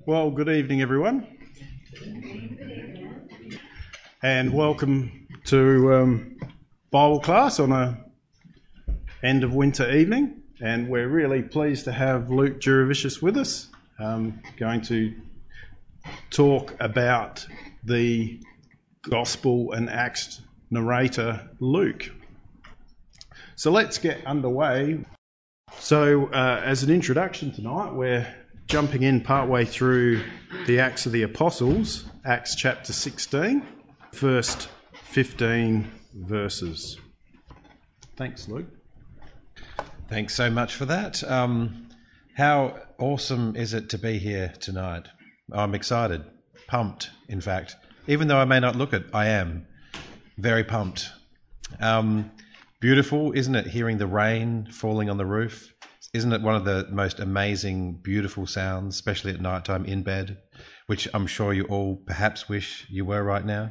Well, good evening, everyone, and welcome to Bible class on a end of winter evening. And we're really pleased to have Luke Jurevicius with us, going to talk about the Gospel and Acts narrator Luke. So let's get underway. So as an introduction tonight, we're jumping in partway through the Acts of the Apostles, Acts chapter 16, first 15 verses. Thanks, Luke. Thanks so much for that. How awesome is it to be here tonight? I'm excited, pumped, in fact. Even though I may not look it, I am very pumped. Beautiful, isn't it, hearing the rain falling on the roof? Isn't it one of the most amazing, beautiful sounds, especially at night time in bed, which I'm sure you all perhaps wish you were right now?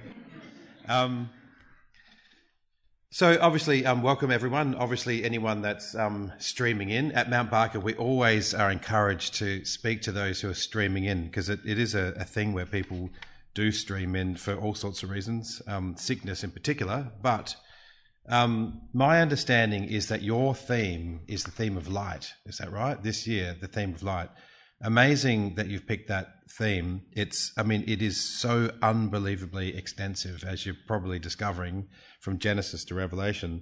So obviously, welcome everyone. Obviously, anyone that's streaming in. At Mount Barker, we always are encouraged to speak to those who are streaming in, because it is a thing where people do stream in for all sorts of reasons, sickness in particular, but my understanding is that your theme is the theme of light. Is that right? This year, the theme of light. Amazing that you've picked that theme. It is so unbelievably extensive, as you're probably discovering from Genesis to Revelation.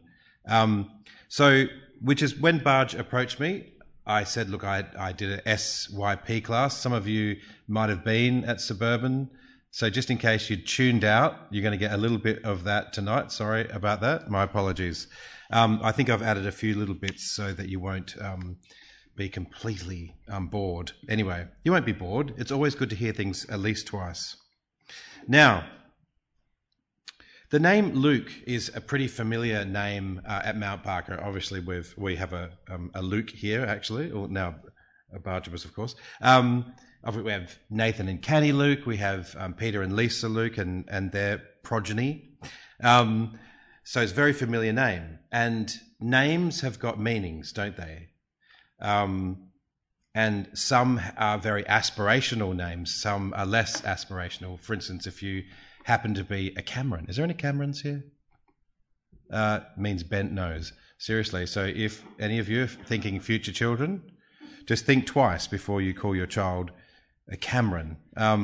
Which is when Barge approached me, I said, look, I did an SYP class. Some of you might have been at Suburban. So just in case you tuned out, you're going to get a little bit of that tonight. Sorry about that. My apologies. I think I've added a few little bits so that you won't be completely bored. Anyway, you won't be bored. It's always good to hear things at least twice. Now, the name Luke is a pretty familiar name at Mount Barker. Obviously, we have a Luke here, actually, or now a Barnabas, of course. We have Nathan and Canny Luke. We have Peter and Lisa Luke and their progeny. So it's a very familiar name. And names have got meanings, don't they? And some are very aspirational names. Some are less aspirational. For instance, if you happen to be a Cameron. Is there any Camerons here? Means bent nose. Seriously. So if any of you are thinking future children, just think twice before you call your child a Cameron.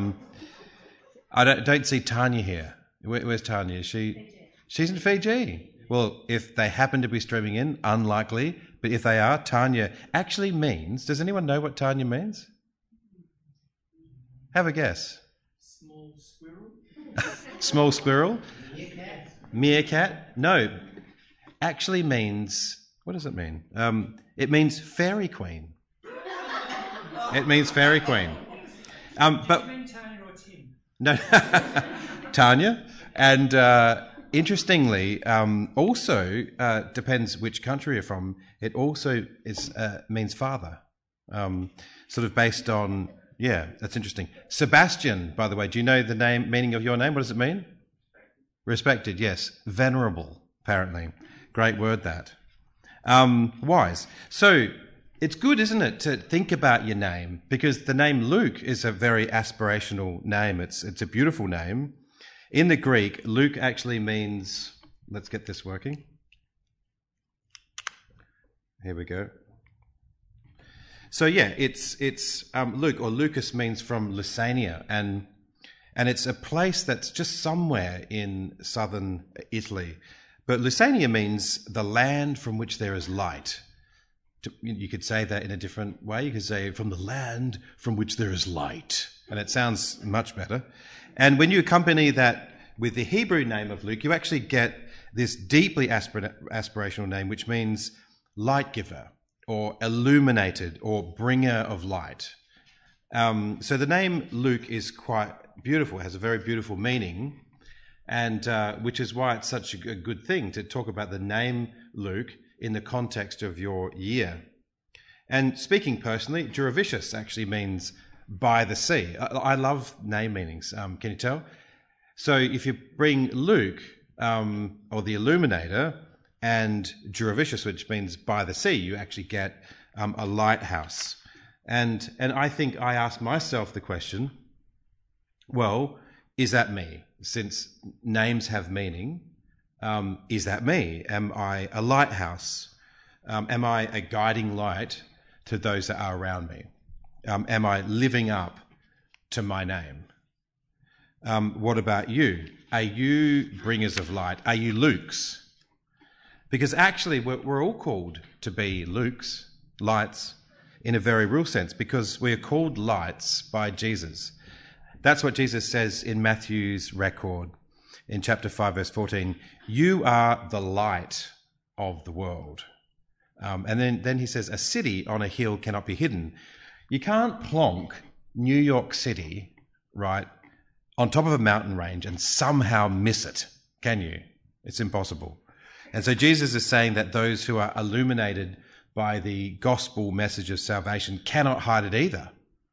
I don't see Tanya here. Where's Tanya? She's in Fiji. Well, if they happen to be streaming in, unlikely. But if they are, Tanya actually means... Does anyone know what Tanya means? Have a guess. Small squirrel. Small squirrel? Meerkat. Meerkat? No. Actually means... What does it mean? It means fairy queen. It means fairy queen. But Do you mean Tanya or Tim? No, Tanya. And interestingly, also depends which country you're from. It also means father, sort of based on. Yeah, that's interesting. Sebastian, by the way, do you know the meaning of your name? What does it mean? Respected. Yes. Venerable. Apparently, great word that. Wise. So. It's good, isn't it, to think about your name, because the name Luke is a very aspirational name. It's a beautiful name. In the Greek, Luke actually means, let's get this working. Here we go. So yeah, it's Luke, or Lucas means from Lucania, and it's a place that's just somewhere in southern Italy. But Lucania means the land from which there is light. You could say that in a different way. You could say, from the land from which there is light. And it sounds much better. And when you accompany that with the Hebrew name of Luke, you actually get this deeply aspirational name, which means light giver, or illuminated, or bringer of light. So the name Luke is quite beautiful. It has a very beautiful meaning, and which is why it's such a good thing to talk about the name Luke in the context of your year. And speaking personally, Jurevicius actually means by the sea. I love name meanings, can you tell? So if you bring Luke, or the Illuminator, and Jurevicius, which means by the sea, you actually get a lighthouse. And I think I ask myself the question, well, is that me? Since names have meaning, is that me? Am I a lighthouse? Am I a guiding light to those that are around me? Am I living up to my name? What about you? Are you bringers of light? Are you Lukes? Because actually we're all called to be Lukes, lights, in a very real sense, because we are called lights by Jesus. That's what Jesus says in Matthew's record in chapter 5, verse 14. You are the light of the world. And then he says, a city on a hill cannot be hidden. You can't plonk New York City, right, on top of a mountain range and somehow miss it, can you? It's impossible. And so Jesus is saying that those who are illuminated by the gospel message of salvation cannot hide it either,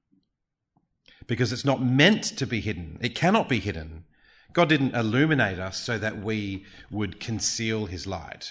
because it's not meant to be hidden. It cannot be hidden. God didn't illuminate us so that we would conceal his light.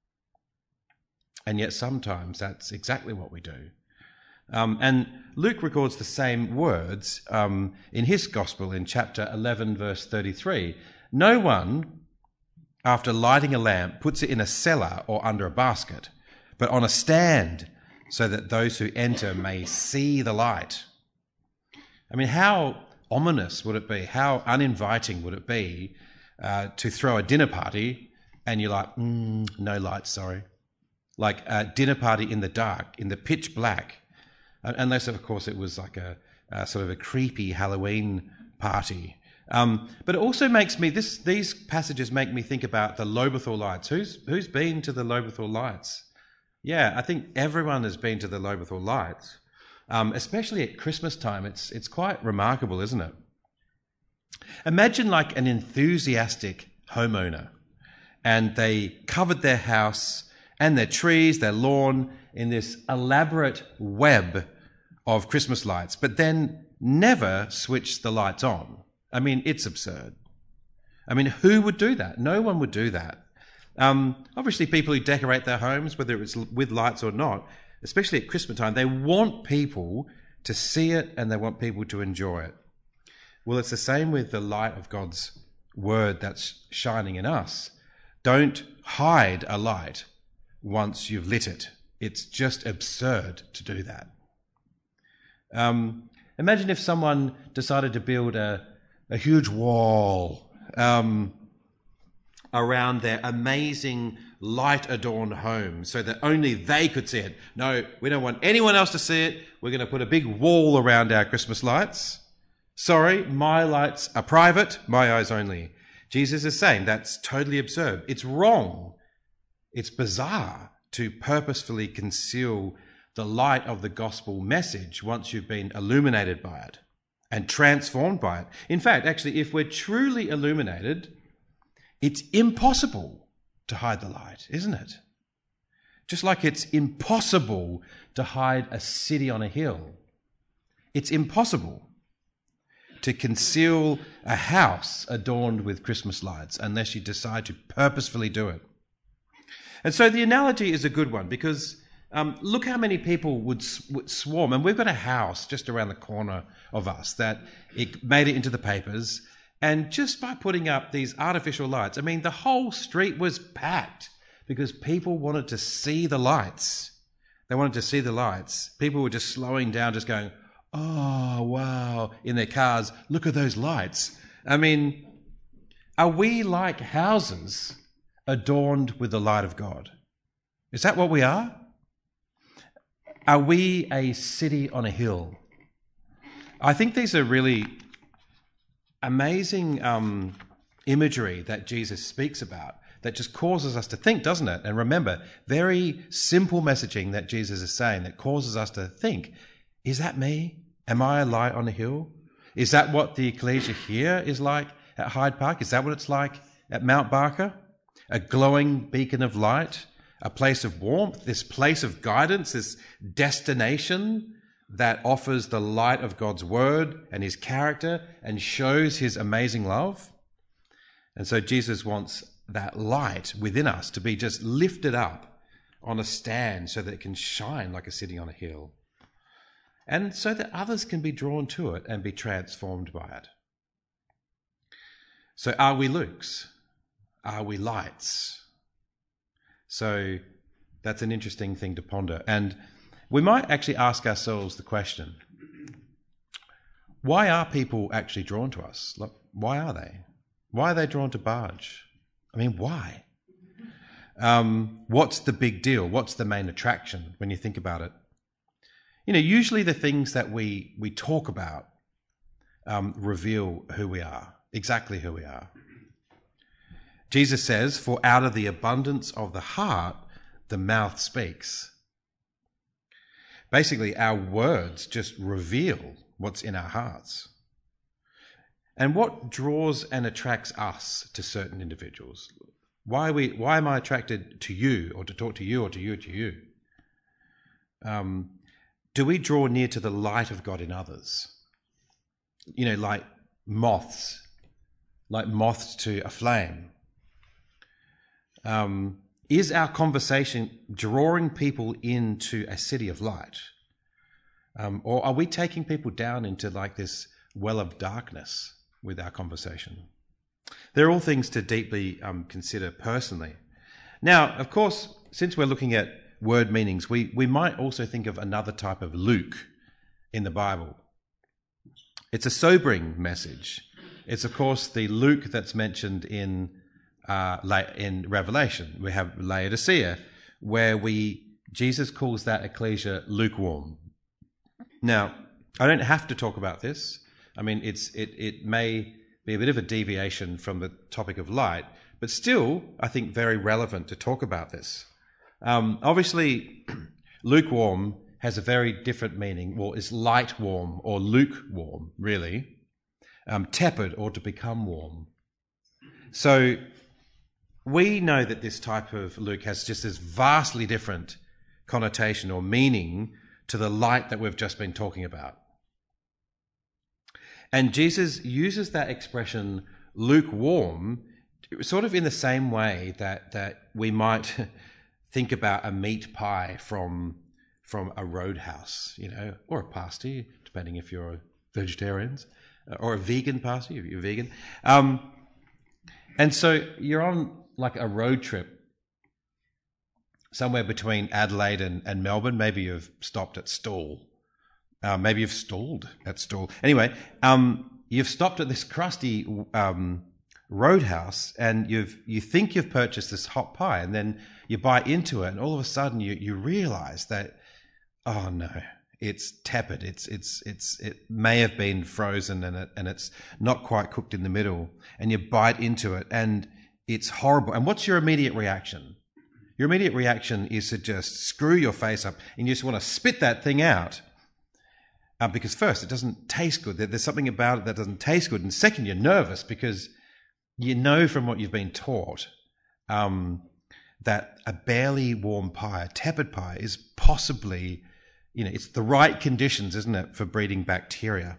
And yet sometimes that's exactly what we do. And Luke records the same words in his gospel in chapter 11, verse 33. No one, after lighting a lamp, puts it in a cellar or under a basket, but on a stand, so that those who enter may see the light. I mean, how ominous would it be? How uninviting would it be to throw a dinner party and you're like, no lights, sorry. Like a dinner party in the dark, in the pitch black, unless, of course, it was like a sort of a creepy Halloween party. But it also makes me, these passages make me think about the Lobethal Lights. Who's been to the Lobethal Lights? Yeah, I think everyone has been to the Lobethal Lights, especially at Christmas time. It's quite remarkable, isn't it? Imagine like an enthusiastic homeowner, and they covered their house and their trees, their lawn, in this elaborate web of Christmas lights, but then never switched the lights on. I mean, it's absurd. I mean, who would do that? No one would do that. Obviously, people who decorate their homes, whether it's with lights or not, especially at Christmas time, they want people to see it and they want people to enjoy it. Well, it's the same with the light of God's word that's shining in us. Don't hide a light once you've lit it. It's just absurd to do that. Imagine if someone decided to build a huge wall around their amazing light-adorned home so that only they could see it. No, we don't want anyone else to see it. We're going to put a big wall around our Christmas lights. Sorry, my lights are private, my eyes only. Jesus is saying that's totally absurd. It's wrong. It's bizarre to purposefully conceal the light of the gospel message once you've been illuminated by it and transformed by it. In fact, actually, if we're truly illuminated, it's impossible to hide the light, isn't it? Just like it's impossible to hide a city on a hill. It's impossible to conceal a house adorned with Christmas lights unless you decide to purposefully do it. And so the analogy is a good one because look how many people would swarm. And we've got a house just around the corner of us that it made it into the papers. And just by putting up these artificial lights, I mean, the whole street was packed because people wanted to see the lights. They wanted to see the lights. People were just slowing down, just going, oh, wow, in their cars. Look at those lights. I mean, are we like houses adorned with the light of God? Is that what we are? Are we a city on a hill? I think these are really amazing imagery that Jesus speaks about that just causes us to think, doesn't it? And remember, very simple messaging that Jesus is saying that causes us to think, is that me? Am I a light on a hill? Is that what the ecclesia here is like at Hyde Park? Is that what it's like at Mount Barker? A glowing beacon of light, a place of warmth, this place of guidance, this destination that offers the light of God's word and his character and shows his amazing love. And so Jesus wants that light within us to be just lifted up on a stand so that it can shine like a city on a hill. and so that others can be drawn to it and be transformed by it. So are we Lukes? Are we lights? So that's an interesting thing to ponder. And we might actually ask ourselves the question, why are people actually drawn to us? Like, why are they? Why are they drawn to Barge? I mean, why? What's the big deal? What's the main attraction when you think about it? You know, usually the things that we talk about reveal who we are, exactly who we are. Jesus says, "For out of the abundance of the heart, the mouth speaks." Basically, our words just reveal what's in our hearts. And what draws and attracts us to certain individuals? Why am I attracted to you, or to talk to you, or to you? Do we draw near to the light of God in others? You know, like moths to a flame. Is our conversation drawing people into a city of light? Or are we taking people down into like this well of darkness with our conversation? They're all things to deeply consider personally. Now, of course, since we're looking at word meanings, we might also think of another type of Luke in the Bible. It's a sobering message. It's, of course, the Luke that's mentioned in Revelation. We have Laodicea, where Jesus calls that ecclesia lukewarm. Now, I don't have to talk about this. I mean, it may be a bit of a deviation from the topic of light, but still, I think, very relevant to talk about this. Obviously, lukewarm has a very different meaning. Well, it's light warm or lukewarm, really. Tepid or to become warm. So we know that this type of Luke has just this vastly different connotation or meaning to the light that we've just been talking about. And Jesus uses that expression lukewarm sort of in the same way that we might think about a meat pie from a roadhouse, you know, or a pasty, depending if you're vegetarians, or a vegan pasty if you're vegan. And so you're on like a road trip somewhere between Adelaide and Melbourne. Maybe you've stopped at Stawell. Maybe you've stalled at Stawell. Anyway, you've stopped at this crusty roadhouse, and you think you've purchased this hot pie, and then you bite into it, and all of a sudden you realise that, oh no, it's tepid. It may have been frozen, and it's not quite cooked in the middle, and you bite into it, and it's horrible. And what's your immediate reaction? Your immediate reaction is to just screw your face up, and you just want to spit that thing out. Because first, it doesn't taste good. There's something about it that doesn't taste good. And second, you're nervous because you know from what you've been taught that a barely warm pie, a tepid pie, is possibly, you know, it's the right conditions, isn't it, for breeding bacteria.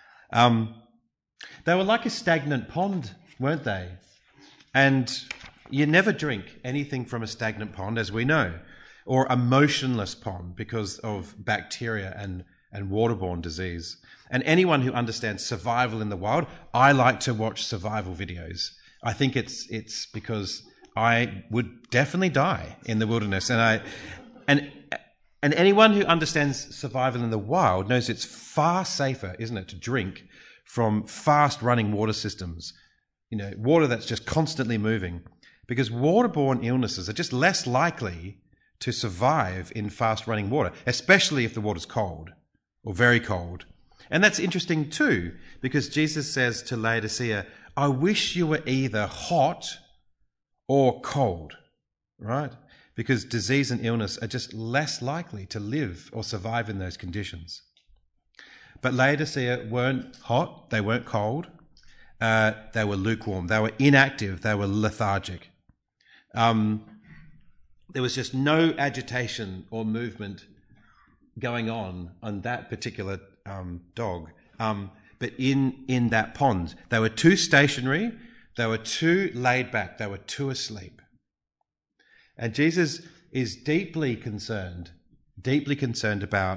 They were like a stagnant pond, weren't they? And you never drink anything from a stagnant pond, as we know, or a motionless pond because of bacteria and waterborne disease. And anyone who understands survival in the wild, I like to watch survival videos. I think it's because I would definitely die in the wilderness. And anyone who understands survival in the wild knows it's far safer, isn't it, to drink from fast running water systems, you know, water that's just constantly moving, because waterborne illnesses are just less likely to survive in fast running water, especially if the water's cold. Or very cold. And that's interesting too, because Jesus says to Laodicea, I wish you were either hot or cold, right? Because disease and illness are just less likely to live or survive in those conditions. But Laodicea weren't hot, they weren't cold, they were lukewarm, they were inactive, they were lethargic. There was just no agitation or movement going on that particular dog. But in that pond, they were too stationary, they were too laid back, they were too asleep. And Jesus is deeply concerned about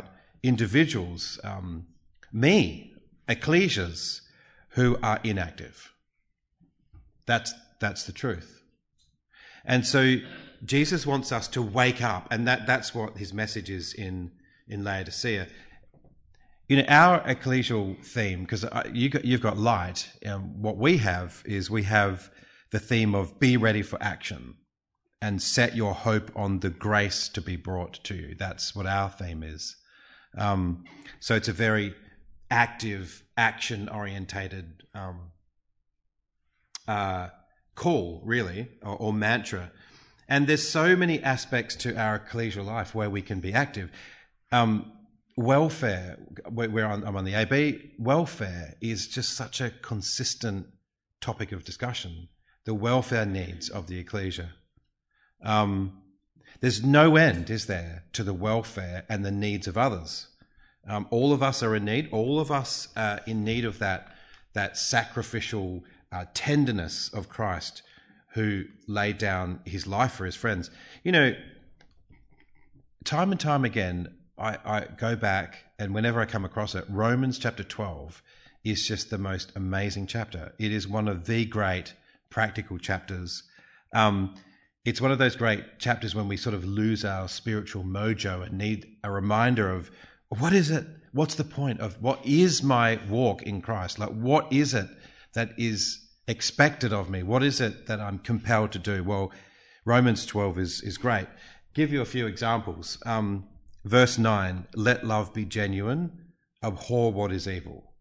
individuals, me, ecclesias, who are inactive. That's the truth. And so Jesus wants us to wake up, and that's what his message is in Laodicea. You know, our ecclesial theme, because you've got light, what we have is we have the theme of be ready for action and set your hope on the grace to be brought to you. That's what our theme is. So it's a very active, action-orientated call, really, or mantra. And there's so many aspects to our ecclesial life where we can be active. Welfare, I'm on the AB, welfare is just such a consistent topic of discussion. The welfare needs of the ecclesia. There's no end, is there, to the welfare and the needs of others. All of us are in need. All of us are in need of that sacrificial tenderness of Christ, who laid down his life for his friends. You know, time and time again, I go back, and whenever I come across it, Romans chapter 12 is just the most amazing chapter. It is one of the great practical chapters. It's one of those great chapters when we sort of lose our spiritual mojo and need a reminder of, what is it? What's the point of what is my walk in Christ? Like, what is it that is expected of me? What is it that I'm compelled to do? Well, Romans 12 is great. Give you a few examples. Verse 9, let love be genuine, abhor what is evil.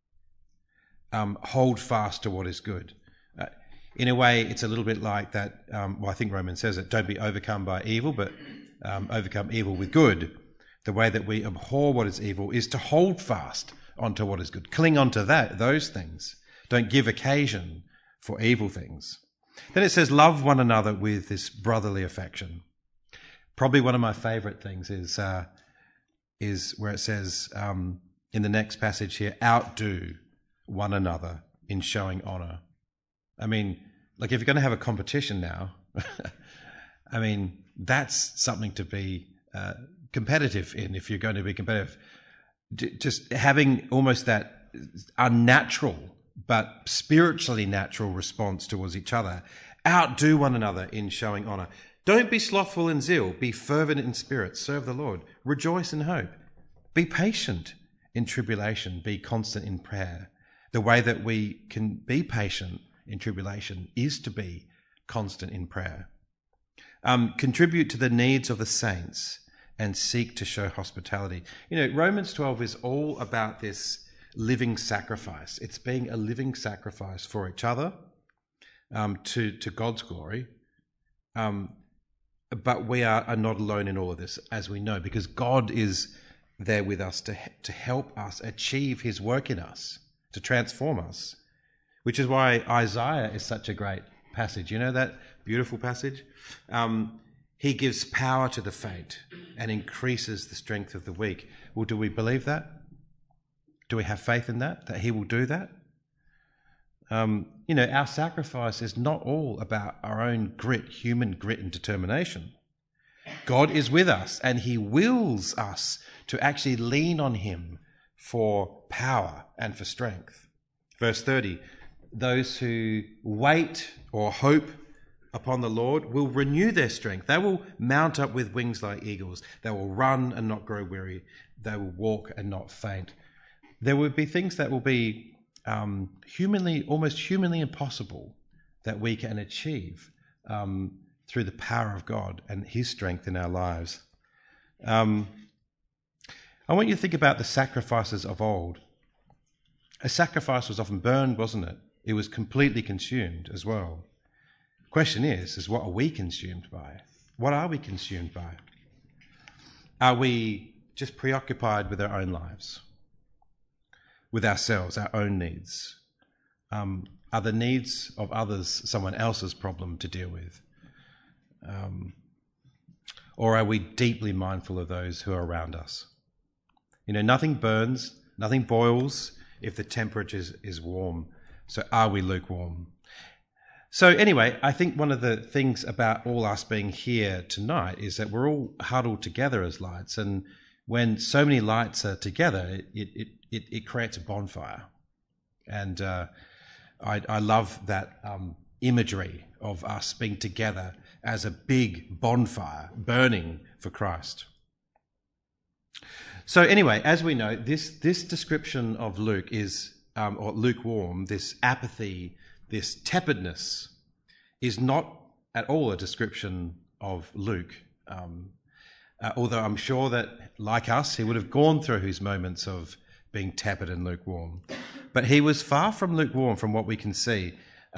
Hold fast to what is good. In a way, it's a little bit like that. I think Romans says it, don't be overcome by evil, but overcome evil with good. The way that we abhor what is evil is to hold fast onto what is good. Cling onto those things. Don't give occasion for evil things. Then it says, love one another with this brotherly affection. Probably one of my favourite things is where it says in the next passage here, outdo one another in showing honour. I mean, like, if you're going to have a competition now, I mean, that's something to be competitive in. If you're going to be competitive, just having almost that unnatural but spiritually natural response towards each other. Outdo one another in showing honour. Don't be slothful in zeal. Be fervent in spirit. Serve the Lord. Rejoice in hope. Be patient in tribulation. Be constant in prayer. The way that we can be patient in tribulation is to be constant in prayer. Contribute to the needs of the saints and seek to show hospitality. You know, Romans 12 is all about this living sacrifice. It's being a living sacrifice for each other, to God's glory. But we are not alone in all of this, as we know, because God is there with us to help us achieve his work in us, to transform us, which is why Isaiah is such a great passage. You know that beautiful passage? He gives power to the faint and increases the strength of the weak. Well, do we believe that? Do we have faith in that he will do that? You know, our sacrifice is not all about our own grit, human grit and determination. God is with us, and he wills us to actually lean on him for power and for strength. Verse 30, those who wait or hope upon the Lord will renew their strength. They will mount up with wings like eagles. They will run and not grow weary. They will walk and not faint. There will be things that will be almost humanly impossible that we can achieve through the power of God and his strength in our lives. I want you to think about the sacrifices of old. A sacrifice was often burned, wasn't it? It was completely consumed as well. The question is what are we consumed by? What are we consumed by? Are we just preoccupied with our own lives? With ourselves, our own needs? Are the needs of others someone else's problem to deal with? Or are we deeply mindful of those who are around us? You know, nothing burns, nothing boils if the temperature is warm. So are we lukewarm? So anyway, I think one of the things about all us being here tonight is that we're all huddled together as lights, and when so many lights are together, it creates a bonfire. And I love that imagery of us being together as a big bonfire burning for Christ. So anyway, as we know, this description of Luke is, or lukewarm, this apathy, this tepidness, is not at all a description of Luke. Although I'm sure that, like us, he would have gone through his moments of being tepid and lukewarm. But he was far from lukewarm from what we can see.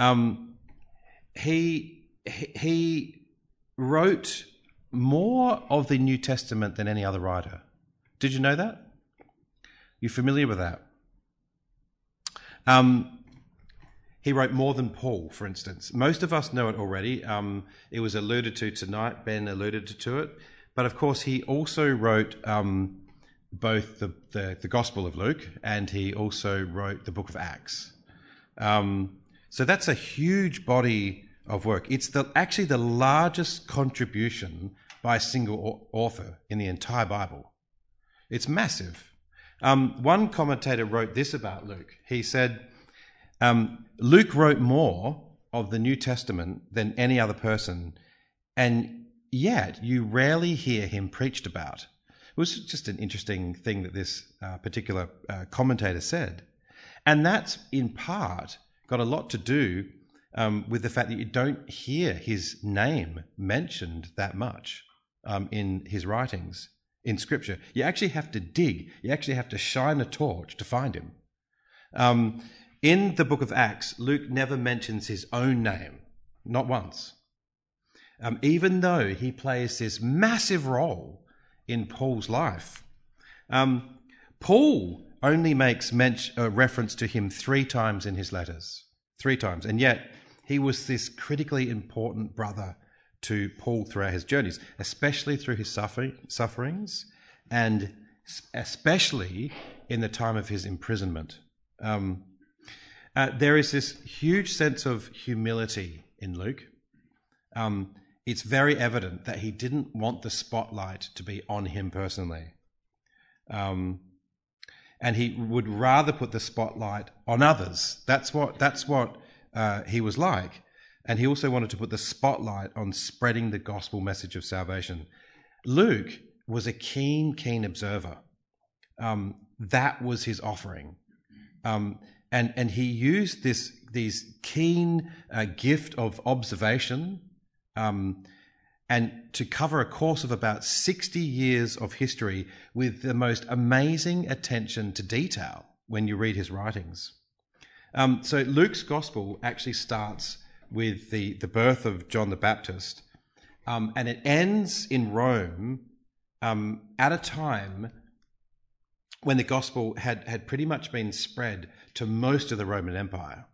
He wrote more of the New Testament than any other writer. Did you know that? You familiar with that? He wrote more than Paul, for instance. Most of us know it already. It was alluded to tonight. Ben alluded to it. But of course, he also wrote both the Gospel of Luke, and he also wrote the book of Acts. So that's a huge body of work. It's actually the largest contribution by a single author in the entire Bible. It's massive. One commentator wrote this about Luke. He said, Luke wrote more of the New Testament than any other person, and yet you rarely hear him preached about. It was just an interesting thing that this particular commentator said. And that's in part got a lot to do with the fact that you don't hear his name mentioned that much in his writings, in Scripture. You actually have to dig. You actually have to shine a torch to find him. In the book of Acts, Luke never mentions his own name, not once. Even though he plays this massive role in Paul's life. Paul only makes reference to him 3 times in his letters. 3 times. And yet he was this critically important brother to Paul throughout his journeys, especially through his sufferings and especially in the time of his imprisonment. There is this huge sense of humility in Luke. It's very evident that he didn't want the spotlight to be on him personally. And he would rather put the spotlight on others. That's what he was like. And he also wanted to put the spotlight on spreading the gospel message of salvation. Luke was a keen observer. That was his offering. And he used these keen gift of observation and to cover a course of about 60 years of history with the most amazing attention to detail when you read his writings. So Luke's gospel actually starts with the birth of John the Baptist, and it ends in Rome at a time when the gospel had pretty much been spread to most of the Roman Empire.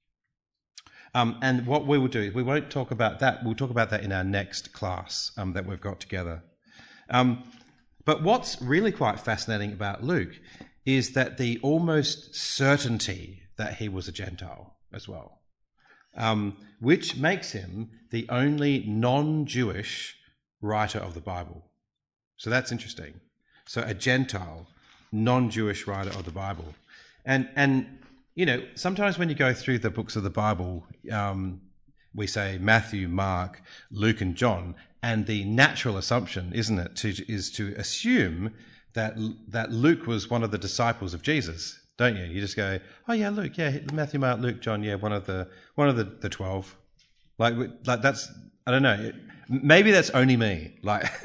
And what we will do is we won't talk about that. We'll talk about that in our next class that we've got together. But what's really quite fascinating about Luke is that the almost certainty that he was a Gentile as well, which makes him the only non-Jewish writer of the Bible. So that's interesting. So a Gentile, non-Jewish writer of the Bible. And you know, sometimes when you go through the books of the Bible, we say Matthew, Mark, Luke, and John, and the natural assumption, isn't it, is to assume that Luke was one of the disciples of Jesus, don't you? You just go, oh yeah, Luke, yeah, Matthew, Mark, Luke, John, yeah, one of the 12. Like that's, I don't know, maybe that's only me.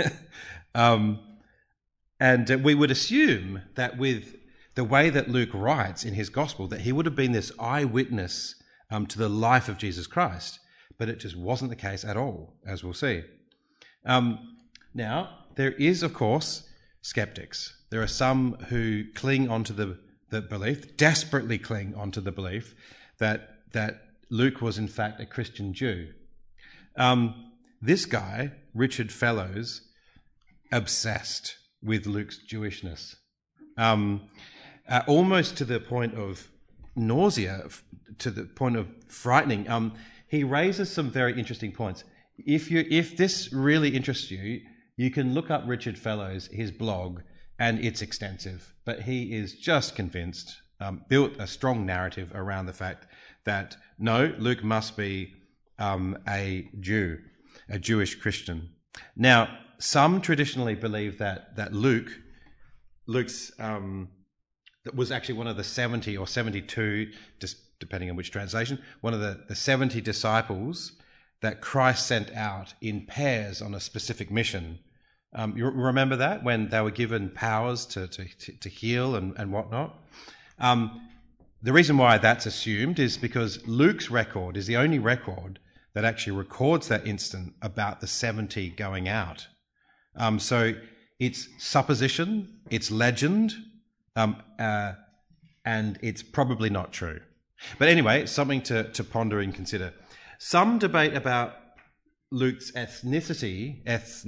And we would assume that with the way that Luke writes in his gospel, that he would have been this eyewitness to the life of Jesus Christ, but it just wasn't the case at all, as we'll see. Now, there is, of course, skeptics. There are some who cling onto the belief, desperately cling onto the belief, that Luke was in fact a Christian Jew. This guy, Richard Fellows, obsessed with Luke's Jewishness. Almost to the point of nausea, to the point of frightening. He raises some very interesting points. If this really interests you, you can look up Richard Fellows, his blog, and it's extensive. But he is just convinced, built a strong narrative around the fact that no, Luke must be a Jew, a Jewish Christian. Now, some traditionally believe that Luke's that was actually one of the 70 or 72, just depending on which translation, one of the 70 disciples that Christ sent out in pairs on a specific mission. You remember that, when they were given powers to heal and whatnot? The reason why that's assumed is because Luke's record is the only record that actually records that instant about the 70 going out. So it's supposition, it's legend, and it's probably not true. But anyway, it's something to ponder and consider. Some debate about Luke's ethnicity,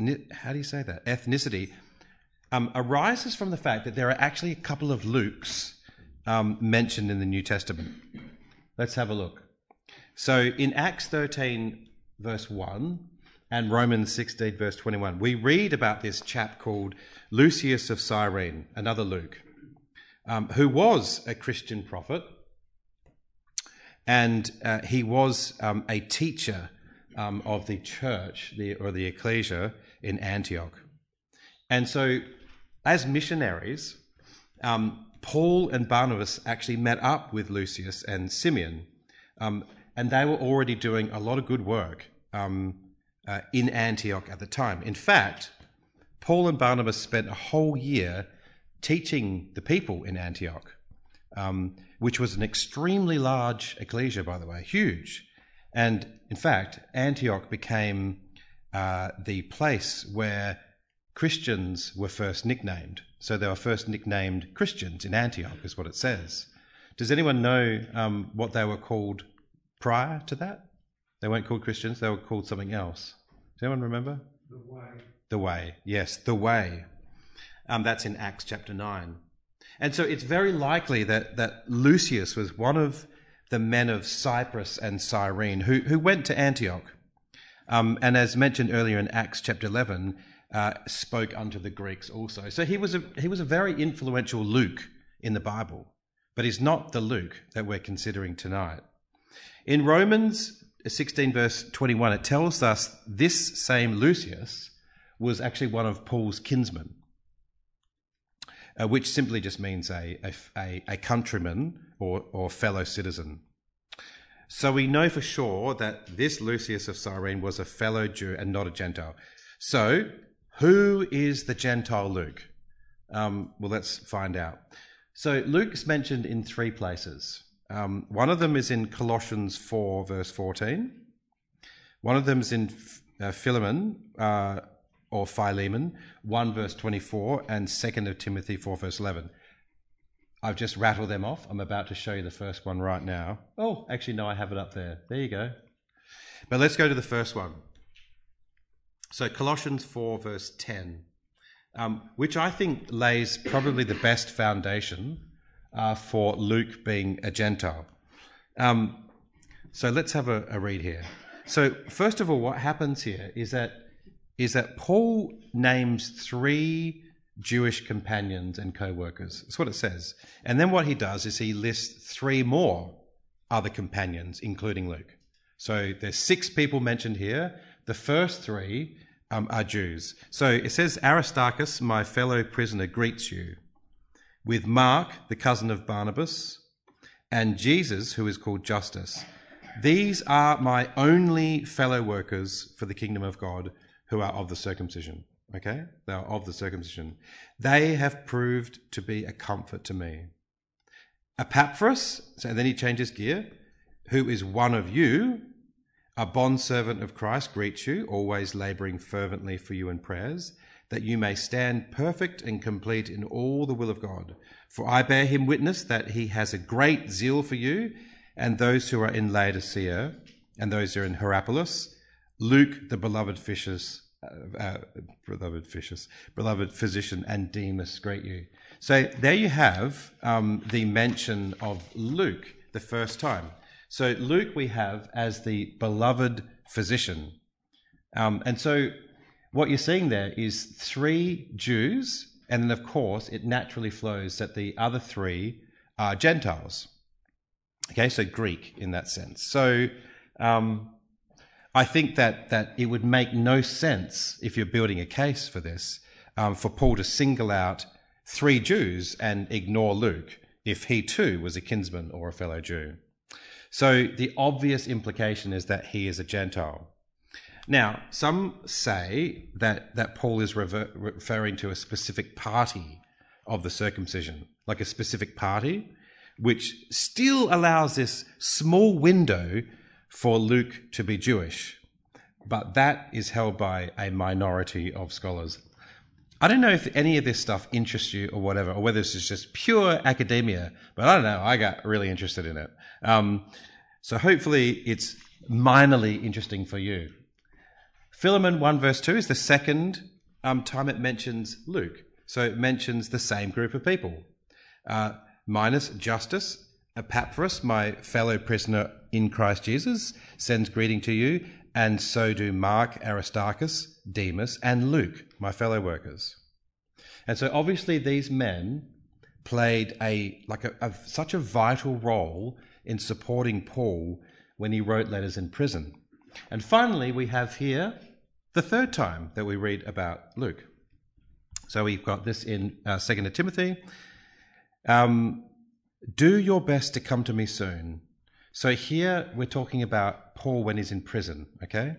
arises from the fact that there are actually a couple of Lukes mentioned in the New Testament. Let's have a look. So in Acts 13, verse 1, and Romans 16, verse 21, we read about this chap called Lucius of Cyrene, another Luke, who was a Christian prophet, and he was a teacher of the church, or the ecclesia, in Antioch. And so, as missionaries, Paul and Barnabas actually met up with Lucius and Simeon, and they were already doing a lot of good work in Antioch at the time. In fact, Paul and Barnabas spent a whole year teaching the people in Antioch, which was an extremely large ecclesia, by the way, huge. And in fact, Antioch became the place where Christians were first nicknamed. So they were first nicknamed Christians in Antioch, is what it says. Does anyone know what they were called prior to that? They weren't called Christians, they were called something else. Does anyone remember? The Way. The Way, yes, the Way. That's in Acts chapter 9. And so it's very likely that Lucius was one of the men of Cyprus and Cyrene who went to Antioch. And as mentioned earlier in Acts chapter 11, spoke unto the Greeks also. So he was a very influential Luke in the Bible, but he's not the Luke that we're considering tonight. In Romans 16 verse 21, it tells us this same Lucius was actually one of Paul's kinsmen, which simply just means a countryman or fellow citizen. So we know for sure that this Lucius of Cyrene was a fellow Jew and not a Gentile. So who is the Gentile Luke? Well, let's find out. So Luke is mentioned in 3 places. One of them is in Colossians 4 verse 14. One of them is in Philemon, or Philemon, 1 verse 24, and 2 Timothy 4 verse 11. I've just rattled them off. I'm about to show you the first one right now. Oh, actually, no, I have it up there. There you go. But let's go to the first one. So Colossians 4 verse 10, which I think lays probably the best foundation for Luke being a Gentile. So let's have a read here. So first of all, what happens here is that Paul names 3 Jewish companions and co-workers. That's what it says. And then what he does is he lists 3 more other companions, including Luke. So there's 6 people mentioned here. The first 3 are Jews. So it says, Aristarchus, my fellow prisoner, greets you, with Mark, the cousin of Barnabas, and Jesus, who is called Justus. These are my only fellow workers for the kingdom of God, who are of the circumcision. Okay? They are of the circumcision. They have proved to be a comfort to me. Epaphras, so then he changes gear, who is one of you, a bondservant of Christ, greets you, always labouring fervently for you in prayers, that you may stand perfect and complete in all the will of God. For I bear him witness that he has a great zeal for you, and those who are in Laodicea, and those who are in Hierapolis. Luke, the beloved physician, and Demas greet you. So there you have the mention of Luke the first time. So Luke we have as the beloved physician. And so what you're seeing there is 3 Jews And then, of course, it naturally flows that the other three are Gentiles. Okay, so Greek in that sense. So I think that it would make no sense, if you're building a case for this, for Paul to single out 3 Jews and ignore Luke if he too was a kinsman or a fellow Jew. So the obvious implication is that he is a Gentile. Now, some say that Paul is referring to a specific party of the circumcision, like a specific party, which still allows this small window for Luke to be Jewish. But that is held by a minority of scholars. I don't know if any of this stuff interests you or whatever, or whether this is just pure academia, but I don't know, I got really interested in it. So hopefully it's minorly interesting for you. Philemon 1 verse 2 is the second time it mentions Luke. So it mentions the same group of people. Minus Justus, Epaphras, my fellow prisoner in Christ Jesus, sends greeting to you, and so do Mark, Aristarchus, Demas, and Luke, my fellow workers. And so obviously these men played such a vital role in supporting Paul when he wrote letters in prison. And finally, we have here the third time that we read about Luke. So we've got this in 2 Timothy. Do your best to come to me soon. So here we're talking about Paul when he's in prison, okay?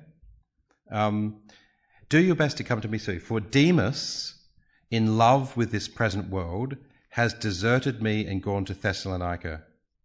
Do your best to come to me soon. For Demas, in love with this present world, has deserted me and gone to Thessalonica.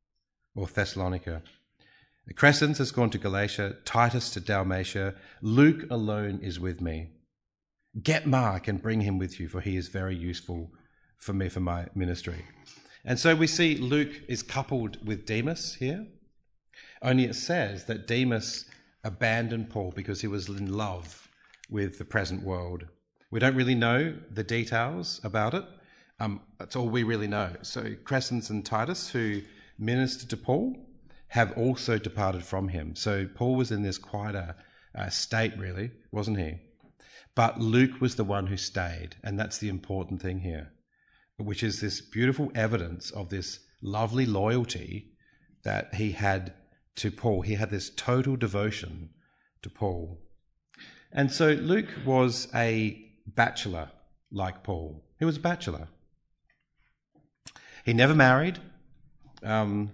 Crescens has gone to Galatia, Titus to Dalmatia. Luke alone is with me. Get Mark and bring him with you, for he is very useful for me for my ministry. And so we see Luke is coupled with Demas here. Only it says that Demas abandoned Paul because he was in love with the present world. We don't really know the details about it. That's all we really know. So Crescens and Titus, who ministered to Paul, have also departed from him. So Paul was in this quite a state, really, wasn't he? But Luke was the one who stayed, and that's the important thing here, which is this beautiful evidence of this lovely loyalty that he had to Paul. He had this total devotion to Paul. And so Luke was a bachelor like Paul. He was a bachelor. He never married. And,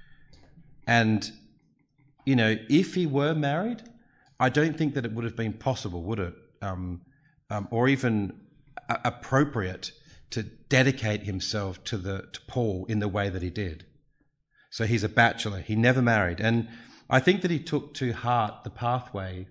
you know, if he were married, I don't think that it would have been possible, would it? Or even appropriate to dedicate himself to Paul in the way that he did. So he's a bachelor. He never married. And I think that he took to heart the pathway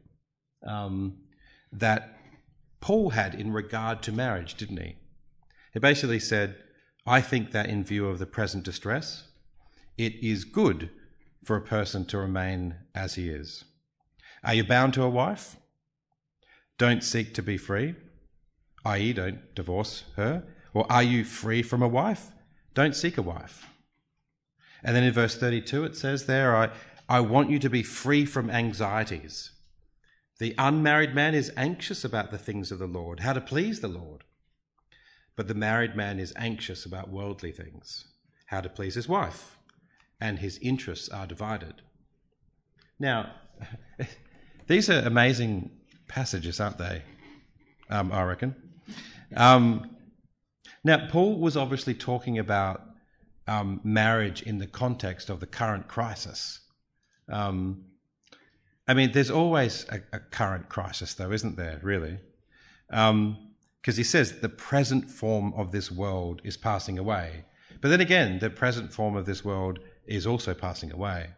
that Paul had in regard to marriage, didn't he? He basically said, I think that in view of the present distress, it is good for a person to remain as he is. Are you bound to a wife? Don't seek to be free, i.e. don't divorce her. Or are you free from a wife? Don't seek a wife. And then in verse 32 it says there, I want you to be free from anxieties. The unmarried man is anxious about the things of the Lord, how to please the Lord. But the married man is anxious about worldly things, how to please his wife, and his interests are divided. Now, these are amazing passages, aren't they? I reckon. Now, Paul was obviously talking about marriage in the context of the current crisis. I mean, there's always a current crisis, though, isn't there, really? Because he says the present form of this world is passing away. But then again, the present form of this world is also passing away.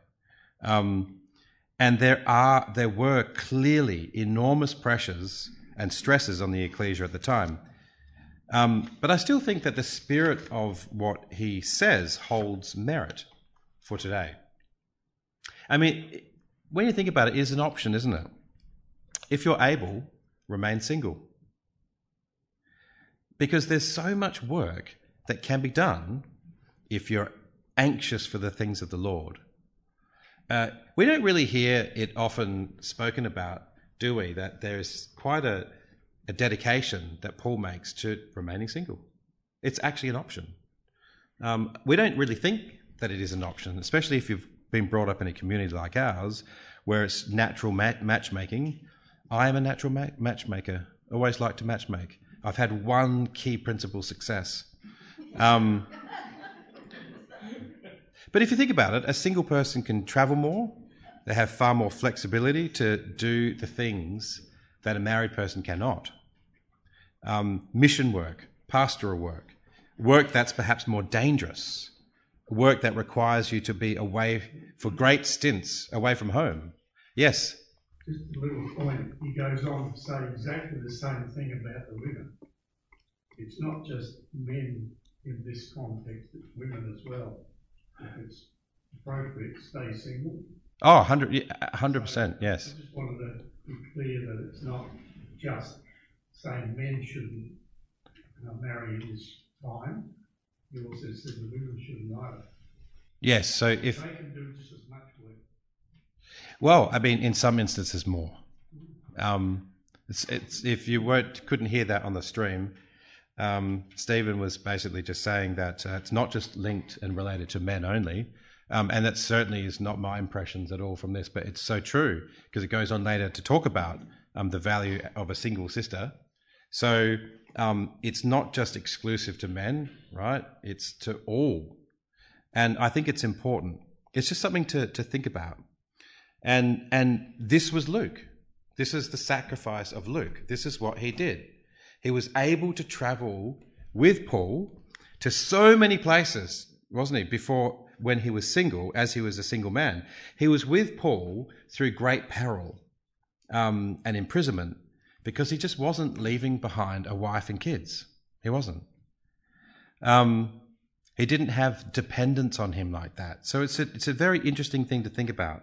And there were clearly enormous pressures and stresses on the ecclesia at the time. But I still think that the spirit of what he says holds merit for today. I mean, when you think about it, it is an option, isn't it? If you're able, remain single. Because there's so much work that can be done if you're anxious for the things of the Lord. We don't really hear it often spoken about, do we? That there's quite a a dedication that Paul makes to remaining single. It's actually an option. We don't really think that it is an option, especially if you've been brought up in a community like ours where it's natural matchmaking. I am a natural matchmaker. Always like to matchmake. I've had one key principle success. But if you think about it, a single person can travel more. They have far more flexibility to do the things that a married person cannot. Mission work, pastoral work, work that's perhaps more dangerous, work that requires you to be away for great stints away from home. Yes? Just a little point. He goes on to say exactly the same thing about the women. It's not just men in this context, it's women as well. If it's appropriate, stay single. Oh, 100%, yes. I just wanted to be clear that it's not just saying men shouldn't marry in this time. He also said the women shouldn't either. Yes, so if... They can do just as much work. Well, I mean, in some instances more. If you couldn't hear that on the stream, Stephen was basically just saying that it's not just linked and related to men only, and that certainly is not my impressions at all from this, but it's so true because it goes on later to talk about the value of a single sister. So it's not just exclusive to men, right? It's to all. And I think it's important. It's just something to think about. And this was Luke. This is the sacrifice of Luke. This is what he did. He was able to travel with Paul to so many places, wasn't he, before when he was single, as he was a single man. He was with Paul through great peril and imprisonment because he just wasn't leaving behind a wife and kids. He wasn't. He didn't have dependence on him like that. So it's a very interesting thing to think about.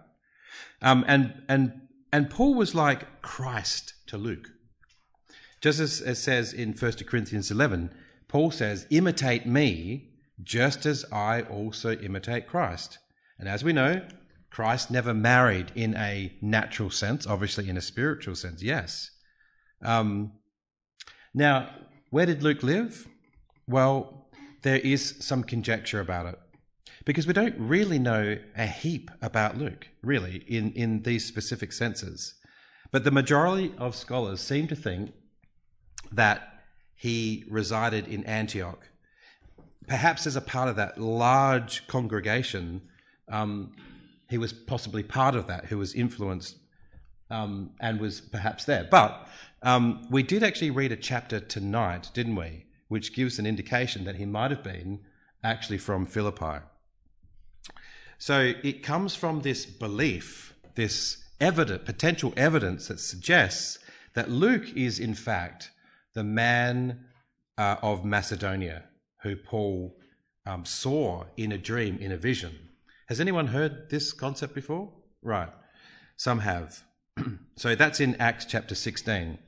And Paul was like Christ to Luke. Just as it says in 1 Corinthians 11, Paul says, imitate me just as I also imitate Christ. And as we know, Christ never married in a natural sense, obviously in a spiritual sense, yes. Now, where did Luke live? Well, there is some conjecture about it because we don't really know a heap about Luke, really, in these specific senses. But the majority of scholars seem to think that he resided in Antioch. Perhaps as a part of that large congregation, he was possibly part of that, who was influenced and was perhaps there. But we did actually read a chapter tonight, didn't we, which gives an indication that he might have been actually from Philippi. So it comes from this belief, this potential evidence that suggests that Luke is in fact the man of Macedonia who Paul saw in a dream, in a vision. Has anyone heard this concept before? Right, some have. So that's in Acts chapter 16.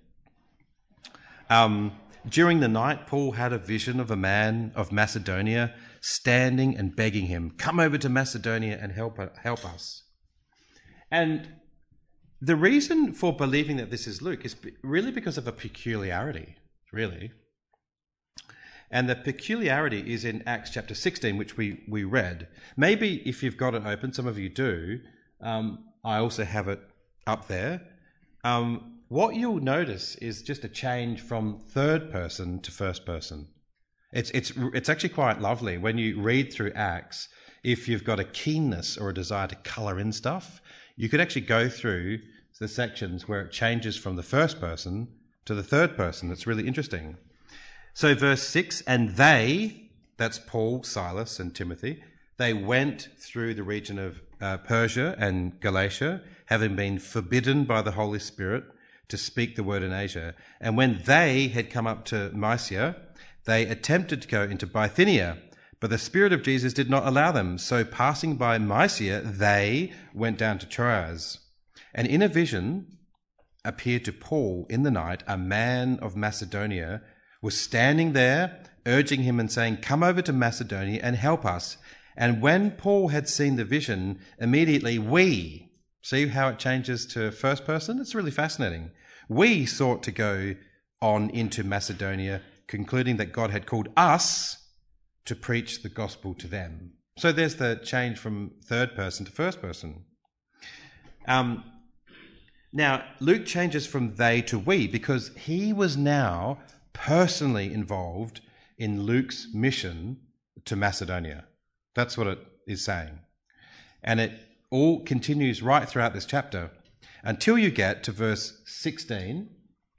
During the night, Paul had a vision of a man of Macedonia standing and begging him, come over to Macedonia and help us. And the reason for believing that this is Luke is really because of a peculiarity, really. And the peculiarity is in Acts chapter 16, which we read. Maybe if you've got it open, some of you do. I also have it up there. What you'll notice is just a change from third person to first person. It's actually quite lovely when you read through Acts. If you've got a keenness or a desire to colour in stuff, you could actually go through the sections where it changes from the first person to the third person. It's really interesting. So verse 6, and they, that's Paul, Silas and Timothy, they went through the region of Persia and Galatia, having been forbidden by the Holy Spirit to speak the word in Asia. And when they had come up to Mysia, they attempted to go into Bithynia, but the Spirit of Jesus did not allow them. So passing by Mysia, they went down to Troas. And in a vision appeared to Paul in the night a man of Macedonia, was standing there, urging him and saying, come over to Macedonia and help us. And when Paul had seen the vision, immediately we, see how it changes to first person? It's really fascinating. We sought to go on into Macedonia, concluding that God had called us to preach the gospel to them. So there's the change from third person to first person. Now, Luke changes from they to we because he was now personally involved in Luke's mission to Macedonia. That's what it is saying. And it all continues right throughout this chapter until you get to verse 16.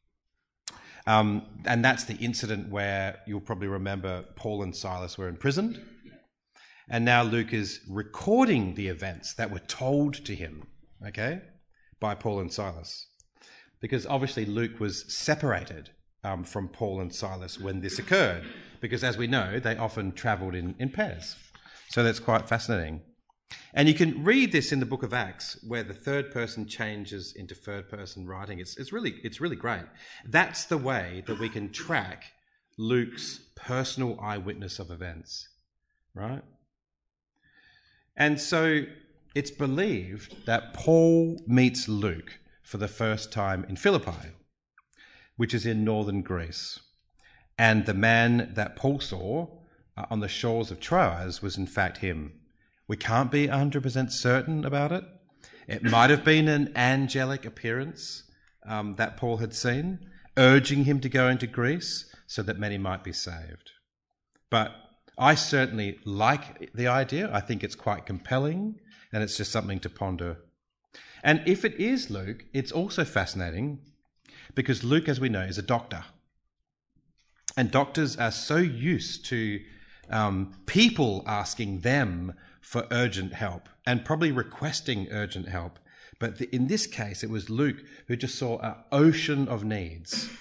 And that's the incident where you'll probably remember Paul and Silas were imprisoned. And now Luke is recording the events that were told to him, okay, by Paul and Silas. Because obviously Luke was separated from Paul and Silas when this occurred. Because as we know, they often travelled in pairs. So that's quite fascinating. And you can read this in the book of Acts, where the third person changes into third person writing. It's really great. That's the way that we can track Luke's personal eyewitness of events, right? And so it's believed that Paul meets Luke for the first time in Philippi, which is in northern Greece. And the man that Paul saw on the shores of Troas was in fact him. We can't be 100% certain about it. It might have been an angelic appearance that Paul had seen, urging him to go into Greece so that many might be saved. But I certainly like the idea. I think it's quite compelling, and it's just something to ponder. And if it is Luke, it's also fascinating because Luke, as we know, is a doctor. And doctors are so used to people asking them for urgent help and probably requesting urgent help. But in this case, it was Luke who just saw an ocean of needs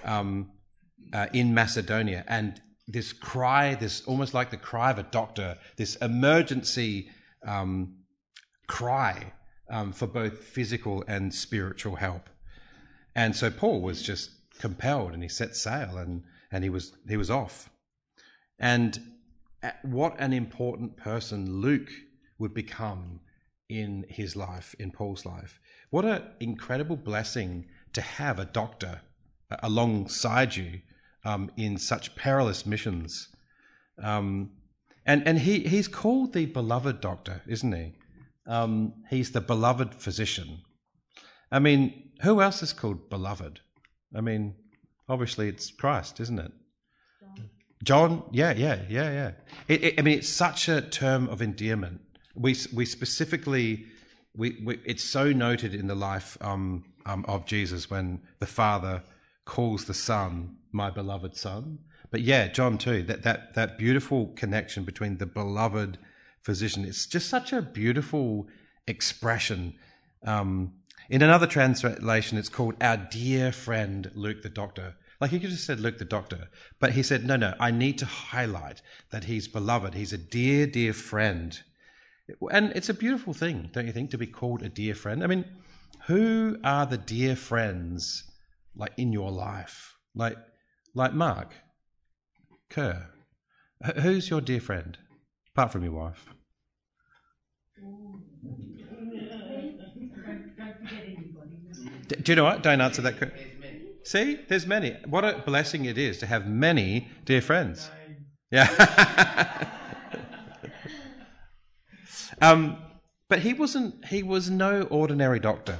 in Macedonia. And this cry, this almost like the cry of a doctor, this emergency cry for both physical and spiritual help. And so Paul was just compelled, and he set sail, and he was off. And what an important person Luke would become in his life, in Paul's life. What an incredible blessing to have a doctor alongside you in such perilous missions. And he's called the beloved doctor, isn't he? He's the beloved physician. I mean, who else is called beloved? I mean, obviously it's Christ, isn't it? John, yeah. I mean, it's such a term of endearment. We specifically, it's so noted in the life of Jesus when the Father calls the Son my beloved Son. But yeah, John too. That beautiful connection between the beloved physician. It's just such a beautiful expression. In another translation, it's called our dear friend Luke the doctor. Like he could have just said Luke the doctor, but he said, no, I need to highlight that he's beloved. He's a dear, dear friend. And it's a beautiful thing, don't you think, to be called a dear friend? I mean, who are the dear friends like in your life? Like Mark Kerr. Who's your dear friend, apart from your wife? Do you know what? Don't answer that. See, there's many. What a blessing it is to have many dear friends. Yeah. But he was no ordinary doctor.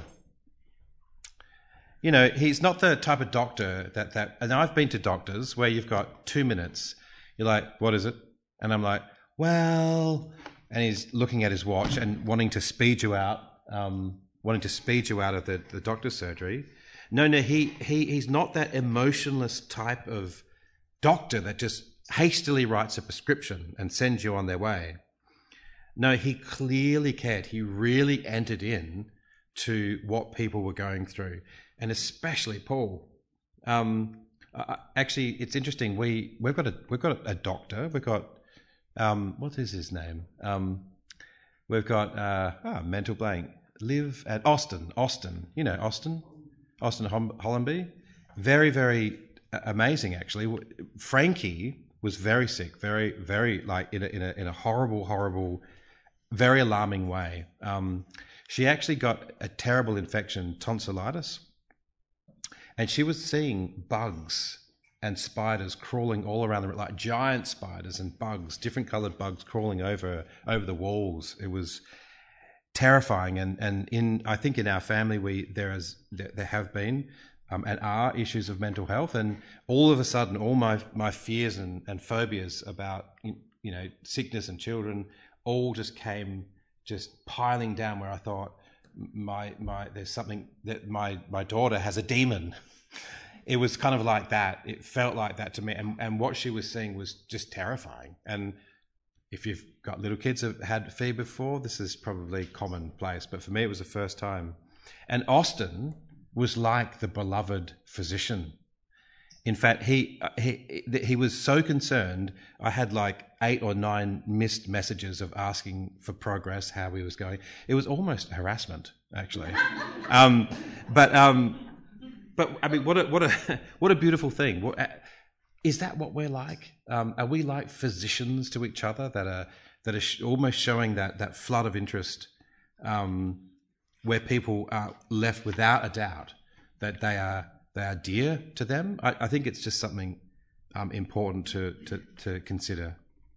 You know, he's not the type of doctor that and I've been to doctors where you've got 2 minutes. You're like, what is it? And I'm like, well, and he's looking at his watch and wanting to speed you out of the doctor's surgery. No, he's not that emotionless type of doctor that just hastily writes a prescription and sends you on their way. No, he clearly cared. He really entered in to what people were going through, and especially Paul. Actually, it's interesting. We've got a doctor. We've got what is his name? We've got mental blank. Live at Austin. You know Austin Hollenby. Very, very amazing. Actually, Frankie was very sick. Very, very like in a horrible, very alarming way. She actually got a terrible infection, tonsillitis, and she was seeing bugs and spiders crawling all around the room, like giant spiders and bugs, different coloured bugs crawling over the walls. It was terrifying, and I think in our family there have been and are issues of mental health, and all of a sudden all my fears and phobias about sickness and children all just came piling down, where I thought there's something that my daughter has a demon. It was kind of like that. It felt like that to me, and what she was seeing was just terrifying. And if you've got little kids that have had fever before, this is probably commonplace, but for me it was the first time. And Austin was like the beloved physician. In fact, he was so concerned. I had like 8 or 9 missed messages of asking for progress, how he was going. It was almost harassment, actually. But I mean, what a beautiful thing. Is that what we're like? Are we like physicians to each other that are almost showing that flood of interest, where people are left without a doubt that they are dear to them? I think it's just something important to consider.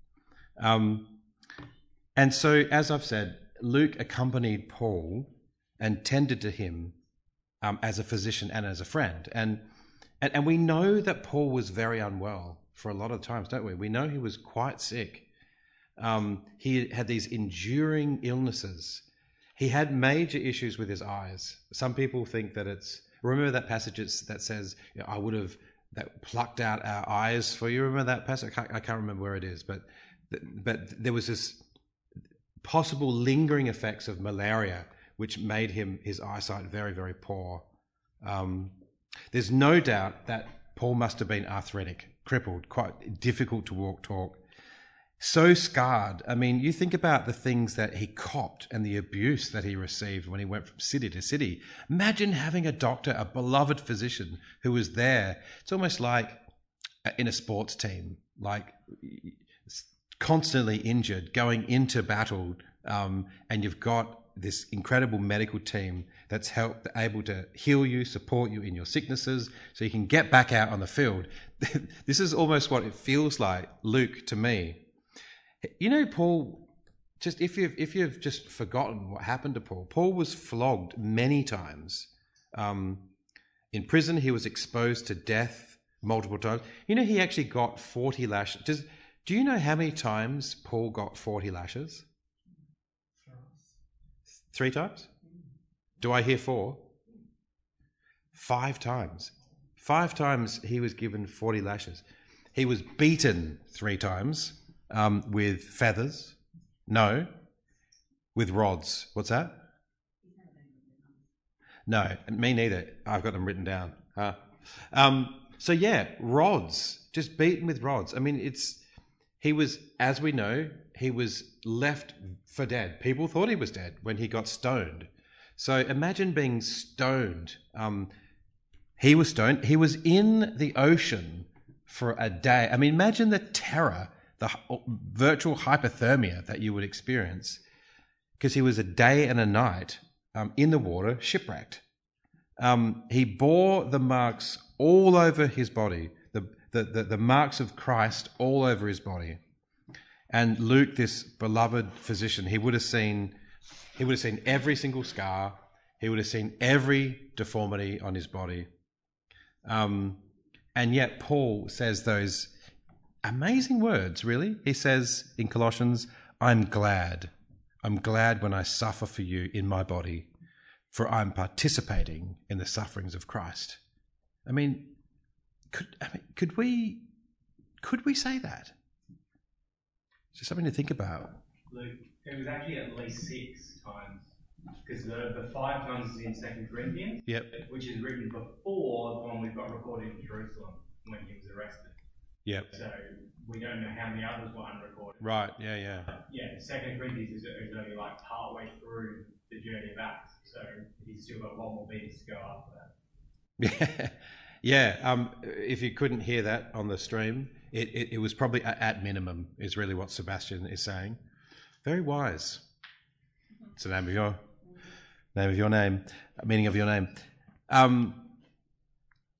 And so, as I've said, Luke accompanied Paul and tended to him as a physician and as a friend. And we know that Paul was very unwell for a lot of times, don't we? We know he was quite sick. He had these enduring illnesses. He had major issues with his eyes. Some people think that remember that passage that says, I would have plucked out our eyes for you. Remember that passage? I can't remember where it is, but there was this possible lingering effects of malaria, which made his eyesight very, very poor. There's no doubt that Paul must have been arthritic, crippled, quite difficult to walk, talk, so scarred. I mean, you think about the things that he copped and the abuse that he received when he went from city to city. Imagine having a doctor, a beloved physician who was there. It's almost like in a sports team, like constantly injured, going into battle, and you've got this incredible medical team that's able to heal you, support you in your sicknesses, so you can get back out on the field. This is almost what it feels like, Luke, to me. Paul, just if you've just forgotten what happened to Paul was flogged many times. In prison, he was exposed to death multiple times. He actually got 40 lashes. Do you know how many times Paul got 40 lashes? 3 times? Do I hear 4? 5 times. 5 times he was given 40 lashes. He was beaten 3 times with feathers. No, with rods. What's that? No, me neither. I've got them written down. So yeah, rods. Just beaten with rods. I mean, he was, as we know, he was left for dead. People thought he was dead when he got stoned. So imagine being stoned. He was stoned. He was in the ocean for a day. I mean, imagine the terror, the virtual hypothermia that you would experience, because he was a day and a night in the water, shipwrecked. He bore the marks all over his body, the marks of Christ all over his body. And Luke, this beloved physician, he would have seen every single scar. He would have seen every deformity on his body. And yet Paul says those amazing words, really. He says in Colossians, I'm glad when I suffer for you in my body, for I'm participating in the sufferings of Christ. I mean, could we say that? It's just something to think about. Luke, it was actually at least 6 times, because the 5 times is in 2 Corinthians, yep, which is written before the one we've got recorded in Jerusalem when he was arrested. Yep. So we don't know how many others were unrecorded. Right. Yeah. Yeah. 2 Corinthians is only like part way through the journey of Acts, so he's still got a lot more beats to go after that. Yeah. If you couldn't hear that on the stream, it was probably at minimum, is really what Sebastian is saying. Very wise. It's the name of your name, meaning of your name.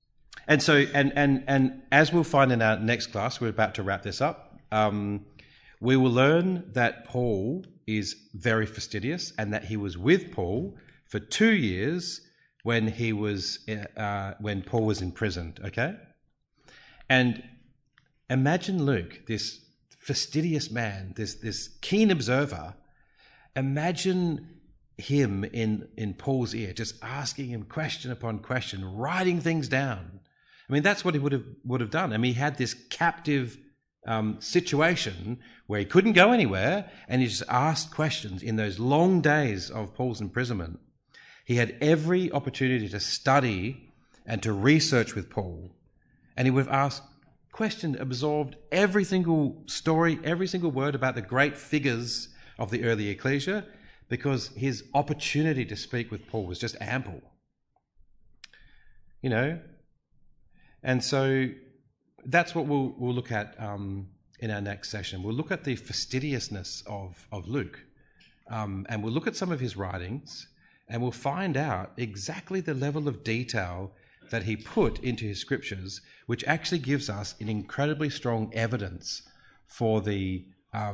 And so, and as we'll find in our next class, we're about to wrap this up. We will learn that Paul is very fastidious, and that he was with Paul for 2 years when when Paul was imprisoned. Okay, and imagine Luke, this fastidious man, this keen observer. Imagine him in Paul's ear, just asking him question upon question, writing things down. I mean, that's what he would have done. I mean, he had this captive situation where he couldn't go anywhere, and he just asked questions in those long days of Paul's imprisonment. He had every opportunity to study and to research with Paul, and he would have asked questions, absorbed every single story, every single word about the great figures of the early ecclesia, because his opportunity to speak with Paul was just ample. You know? And so that's what we'll look at in our next session. We'll look at the fastidiousness of Luke, and we'll look at some of his writings, and we'll find out exactly the level of detail that he put into his scriptures, which actually gives us an incredibly strong evidence for the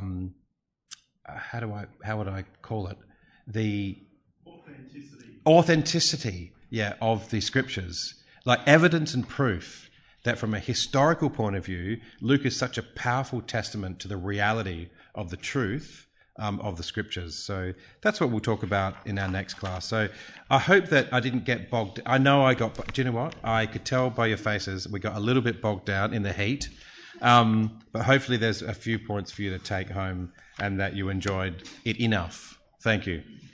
how would I call it? The authenticity, of the scriptures, like evidence and proof that from a historical point of view, Luke is such a powerful testament to the reality of the truth of the scriptures. So that's what we'll talk about in our next class. So I hope that I didn't get bogged. I know I got, do you know what? I could tell by your faces we got a little bit bogged down in the heat. But hopefully there's a few points for you to take home and that you enjoyed it enough. Thank you.